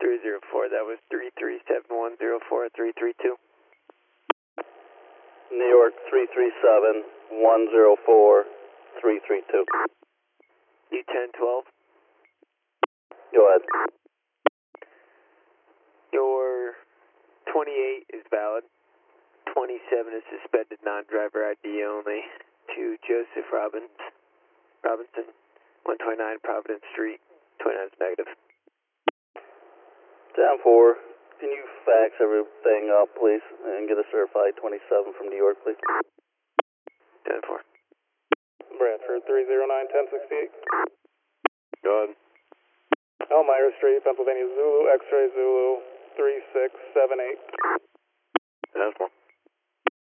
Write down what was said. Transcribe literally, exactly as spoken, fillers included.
three zero four, that was three three seven one zero four three three two. New York three three seven one zero four three three two. U ten twelve. Go ahead. Your twenty-eight is valid. twenty-seven is suspended non-driver I D only to Joseph Robbins, Robinson, one twenty-nine Providence Street. twenty-nine is negative. ten four, can you fax everything up, please, and get a certified twenty-seven from New York, please? ten four. Bradford three zero nine ten sixty-eight. Go ahead. Elmira Street, Pennsylvania Zulu, X-ray Zulu, three six seven eight. ten four.